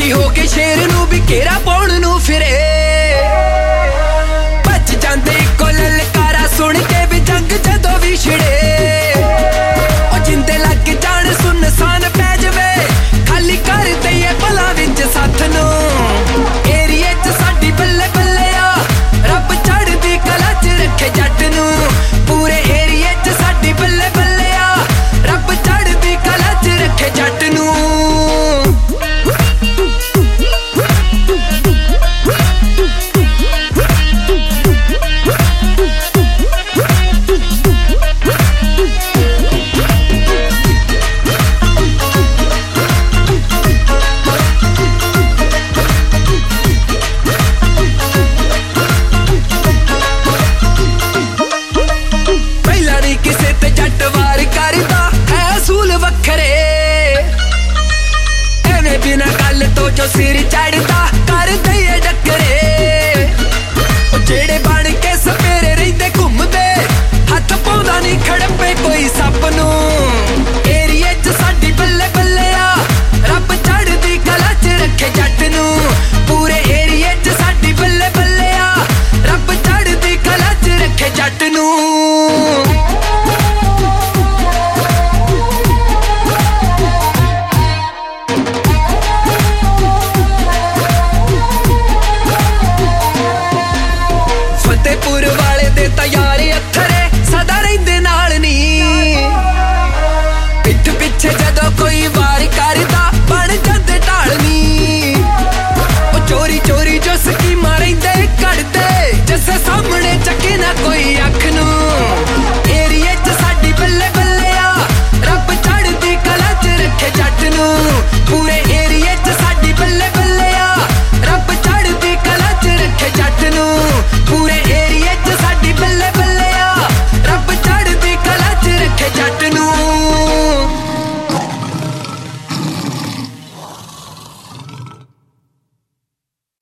ਖੜੀ ਹੋ ਕੇ ਸ਼ੇਰ ਨੂੰ ਵੀ ਘੇਰਾ ਪਾਉਣ ਨੂੰ ਫਿਰੇ ਭੱਜ ਜਾਂਦੇ ਇੱਕੋ ਲਲਕਾਰਾ ਸੁਣ ਕੇ ਵੀ ਜੰਗ ਜਦੋਂ ਵੀ ਛਿੜੇ ਉਹ ਜਿੰਦੇ ਲੱਗ ਜਾਣ ਸੁਨਸਾਨ ਪੈ ਜਾਵੇ ਖਾਲੀ ਕਰ ਦਈਏ ਭਲਾ ਵਿੱਚ ਸੱਥ ਨੂੰ ਏਰੀਏ 'ਚ ਸਾਡੀ ਬੱਲੇ ਬੱਲੇ ਆ ਰੱਬ ਚੜ੍ਹਦੀ ਕਲਾ 'ਚ ਰੱਖੇ ਜੱਟ ਨੂੰ ਪੂਰੇ ਏਰੀਏ 'ਚ ਸਾਡੀ ਬੱਲੇ ਬੱਲੇ ਆ ਰੱਬ ਚੜ੍ਹਦੀ ਕਲਾ 'ਚ ਰੱਖੇ ਜੱਟ ਨੂੰ ਕਿਸੇ ਤੇ ਜੱਟ ਵਾਰ ਕਰਦਾ ਹੈ ਅਸੂਲ ਵੱਖਰੇ ਐਵੇਂ ਬਿਨਾਂ ਗੱਲ ਤੋਂ ਜੋ ਸਿਰ ਚੜਦਾ ਕਰ ਦਈਏ ਡੱਕਰੇ